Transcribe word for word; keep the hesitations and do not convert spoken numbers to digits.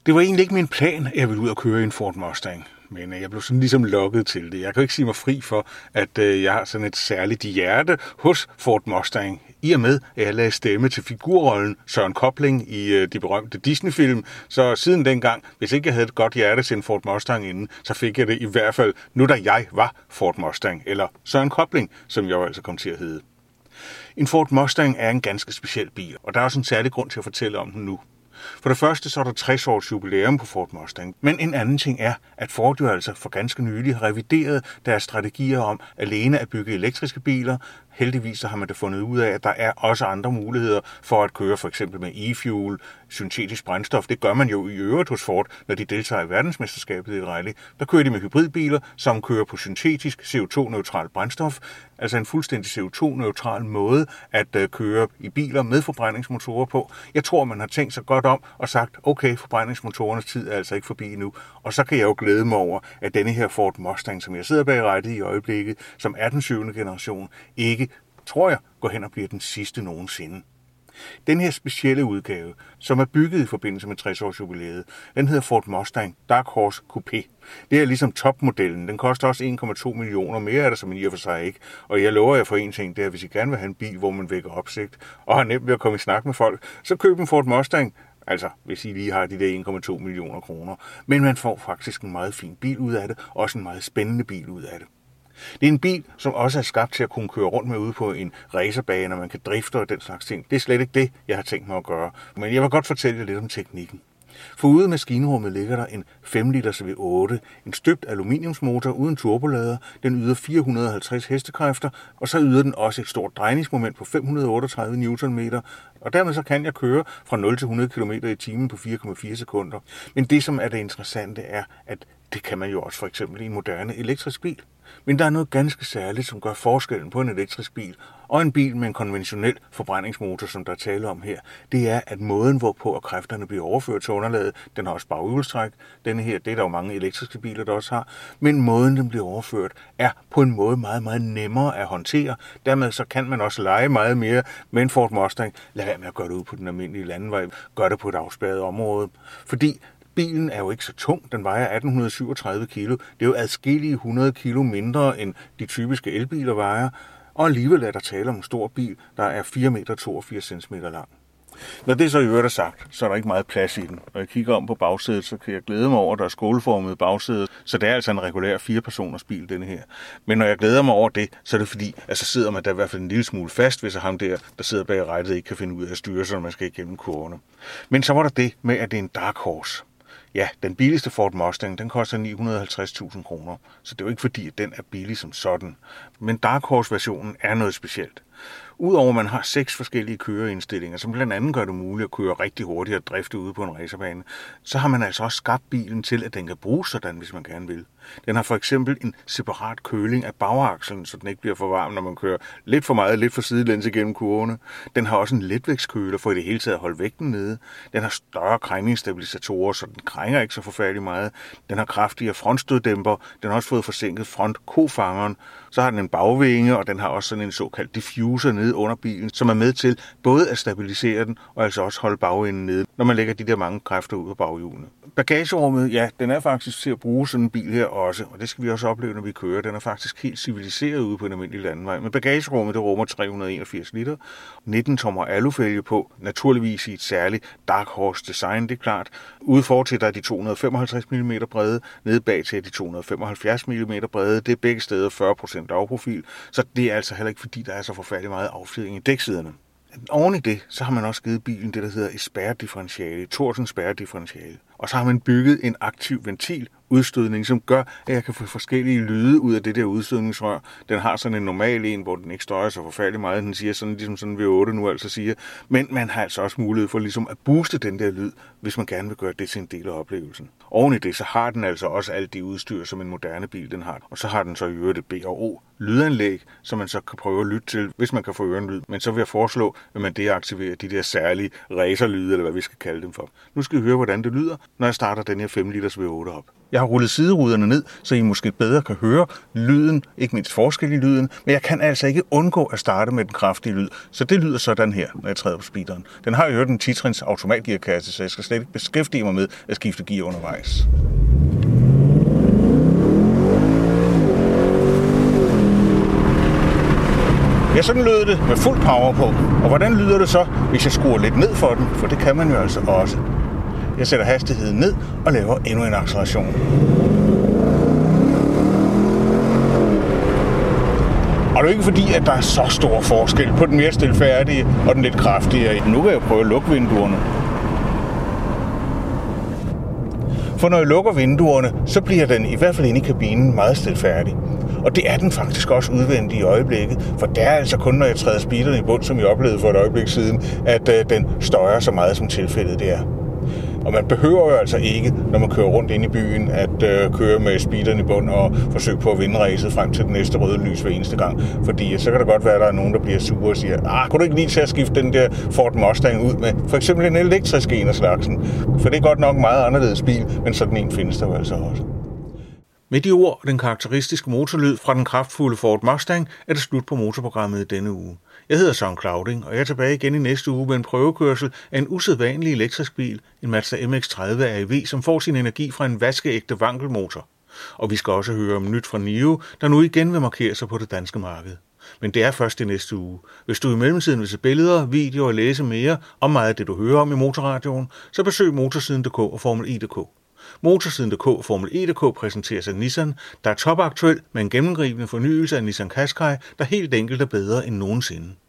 Det var egentlig ikke min plan, at jeg ville ud og køre i en Ford Mustang. Men jeg blev sådan ligesom lokket til det. Jeg kan jo ikke sige mig fri for, at jeg har sådan et særligt hjerte hos Ford Mustang. I og med, at jeg lagde stemme til figurrollen Søren Kobling i de berømte Disney-film. Så siden dengang, hvis ikke jeg havde et godt hjerte til en Ford Mustang inden, så fik jeg det i hvert fald nu, da jeg var Ford Mustang. Eller Søren Kobling, som jeg jo altså kom til at hedde. En Ford Mustang er en ganske speciel bil, og der er også en særlig grund til at fortælle om den nu. For det første så er der tres års jubilæum på Ford Mustang, men en anden ting er, at Ford jo altså for ganske nylig har revideret deres strategier om alene at bygge elektriske biler. Heldigvis så har man da fundet ud af, at der er også andre muligheder for at køre for eksempel med e-fuel, syntetisk brændstof. Det gør man jo i øvrigt hos Ford, når de deltager i verdensmesterskabet i rally. Der kører de med hybridbiler, som kører på syntetisk C O to neutral brændstof. Altså en fuldstændig C O to neutral måde at køre i biler med forbrændingsmotorer på. Jeg tror, man har tænkt sig godt om og sagt, okay, forbrændingsmotorernes tid er altså ikke forbi nu. Og så kan jeg jo glæde mig over, at denne her Ford Mustang, som jeg sidder bag rattet i øjeblikket, som er den syvende generation, ikke, tror jeg, går hen og bliver den sidste nogensinde. Den her specielle udgave, som er bygget i forbindelse med tres års jubilæet, den hedder Ford Mustang Dark Horse Coupé. Det er ligesom topmodellen. Den koster også en komma to millioner. Mere er der som i og for sig ikke. Og jeg lover jer for en ting, det er, at hvis I gerne vil have en bil, hvor man vækker opsigt og har nemt ved at komme i snak med folk, så køb en Ford Mustang. Altså, hvis I lige har de der en komma to millioner kroner. Men man får faktisk en meget fin bil ud af det, og også en meget spændende bil ud af det. Det er en bil, som også er skabt til at kunne køre rundt med ude på en racerbane, og man kan drifte og den slags ting. Det er slet ikke det, jeg har tænkt mig at gøre. Men jeg vil godt fortælle jer lidt om teknikken. For ude i maskinrummet ligger der en fem liters V otte, en støbt aluminiumsmotor uden turbolader. Den yder fire hundrede og halvtreds hestekræfter, og så yder den også et stort drejningsmoment på fem hundrede og otteogtredive newtonmeter. Og dermed så kan jeg køre fra nul til hundrede kilometer i timen på fire komma fire sekunder. Men det, som er det interessante, er, at det kan man jo også for eksempel i en moderne elektrisk bil. Men der er noget ganske særligt, som gør forskellen på en elektrisk bil og en bil med en konventionel forbrændingsmotor, som der er tale om her. Det er, at måden, hvorpå kræfterne bliver overført til underlaget, den har også baghjulstræk. Denne her, det er der jo mange elektriske biler, der også har. Men måden, den bliver overført, er på en måde meget, meget nemmere at håndtere. Dermed så kan man også lege meget mere med en Ford Mustang. Lad være med at gøre det ud på den almindelige landevej. Gør det på et afspærret område. Fordi bilen er jo ikke så tung. Den vejer atten syvogtredive kilo. Det er jo adskillige hundrede kilo mindre, end de typiske elbiler vejer. Og alligevel er der tale om en stor bil, der er fire komma toogfirs centimeter lang. Når det så i øvrigt er sagt, så er der ikke meget plads i den. Når jeg kigger om på bagsædet, så kan jeg glæde mig over, at der er skålformet bagsæde. Så det er altså en regulær fire-personers bil, denne her. Men når jeg glæder mig over det, så er det fordi, at så sidder man der i hvert fald en lille smule fast, hvis ham der, der sidder bag rattet, ikke kan finde ud af at styre sig, når man skal igennem kurverne. Men så var der det med, at det er en Dark Horse. Ja, den billigste Ford Mustang, den koster ni hundrede og halvtreds tusind kroner, så det er jo ikke fordi, at den er billig som sådan. Men Dark Horse-versionen er noget specielt. Udover at man har seks forskellige køreindstillinger, som blandt andet gør det muligt at køre rigtig hurtigt og drifte ude på en racerbane, så har man altså også skabt bilen til, at den kan bruges sådan, hvis man gerne vil. Den har for eksempel en separat køling af bagakslen, så den ikke bliver for varm, når man kører lidt for meget, lidt for sidelæns igennem kurvene. Den har også en letvægtskøler for i det hele taget at holde vægten nede. Den har større krængningsstabilisatorer, så den krænger ikke så forfærdeligt meget. Den har kraftigere frontstøddæmper. Den har også fået forsinket frontkofangeren. Så har den en bagvinge, og den har også sådan en såkaldt diffuser nede under bilen, som er med til både at stabilisere den og altså også holde bagenden nede, når man lægger de der mange kræfter ud på baghjulene. Bagagerummet, ja, den er faktisk til at bruge sådan en bil her også, og det skal vi også opleve, når vi kører. Den er faktisk helt civiliseret ude på en almindelig landevej. Men bagagerummet, det rummer tre hundrede og enogfirs liter, nitten tommer alufælge på, naturligvis i et særligt Dark Horse design, det er klart. Ude fortil der er de to hundrede og femoghalvtreds millimeter brede, nede bag til de to hundrede og femoghalvfjerds millimeter brede. Det er begge steder fyrre procent dagprofil, så det er altså heller ikke fordi, der er så forfærdeligt meget affjedring i dæksiderne. Oven i det, så har man også givet bilen det, der hedder et spærredifferentiale, Thorsens spærredifferentiale. Og så har man bygget en aktiv ventil, udstødning, som gør, at jeg kan få forskellige lyde ud af det der udstødningsrør. Den har sådan en normal en, hvor den ikke støjer så forfærdeligt meget. Den siger sådan, ligesom sådan V otte nu altså siger. Men man har altså også mulighed for ligesom at booste den der lyd, hvis man gerne vil gøre det til en del af oplevelsen. Oven i det, så har den altså også alt det udstyr, som en moderne bil den har. Og så har den så i øvrigt et B og O lydanlæg, som man så kan prøve at lytte til, hvis man kan få ørenlyd. Men så vil jeg foreslå, at man deaktiverer de der særlige racerlyde, eller hvad vi skal kalde dem for. Nu skal vi høre, hvordan det lyder, når jeg starter den her fem liters V otte op. Jeg har rullet sideruderne ned, så I måske bedre kan høre lyden, ikke mindst forskel i lyden, men jeg kan altså ikke undgå at starte med den kraftige lyd. Så det lyder sådan her, når jeg træder på speederen. Den har jo den ti-trins automatgearkasse, så jeg skal slet ikke beskæftige mig med at skifte gear undervejs. Ja, sådan lyder det med fuld power på. Og hvordan lyder det så, hvis jeg skruer lidt ned for den? For det kan man jo altså også. Jeg sætter hastigheden ned og laver endnu en acceleration. Og det er ikke fordi, at der er så stor forskel på den mere stilfærdige og den lidt kraftigere. Nu vil jeg prøve at lukke vinduerne. For når jeg lukker vinduerne, så bliver den i hvert fald inde i kabinen meget stilfærdig. Og det er den faktisk også udvendigt i øjeblikket, for det er altså kun, når jeg træder speederen i bund, som jeg oplevede for et øjeblik siden, at øh, den støjer så meget, som tilfældet det er. Og man behøver jo altså ikke, når man kører rundt ind i byen, at øh, køre med speederen i bund og forsøge på at vinde racet frem til den næste røde lys hver eneste gang. Fordi så kan det godt være, at der er nogen, der bliver sure og siger, ah, kunne du ikke lige til at skifte den der Ford Mustang ud med for eksempel en elektrisk en af slagsen? For det er godt nok en meget anderledes bil, men sådan en findes der jo altså også. Med de ord og den karakteristiske motorlyd fra den kraftfulde Ford Mustang er det slut på motorprogrammet i denne uge. Jeg hedder Søren Clauding, og jeg er tilbage igen i næste uge med en prøvekørsel af en usædvanlig elektrisk bil, en Mazda M X tredive R E V, som får sin energi fra en vaskeægte vankelmotor. Og vi skal også høre om nyt fra NIO, der nu igen vil markere sig på det danske marked. Men det er først i næste uge. Hvis du i mellemtiden vil se billeder, videoer og læse mere om meget af det, du hører om i Motorradioen, så besøg motorsiden punktum d k og Formel E punktum d k. Motorsiden punktum d k og Formel E punktum d k præsenteres af Nissan, der er topaktuel med en gennemgribende fornyelse af Nissan Qashqai, der helt enkelt er bedre end nogensinde.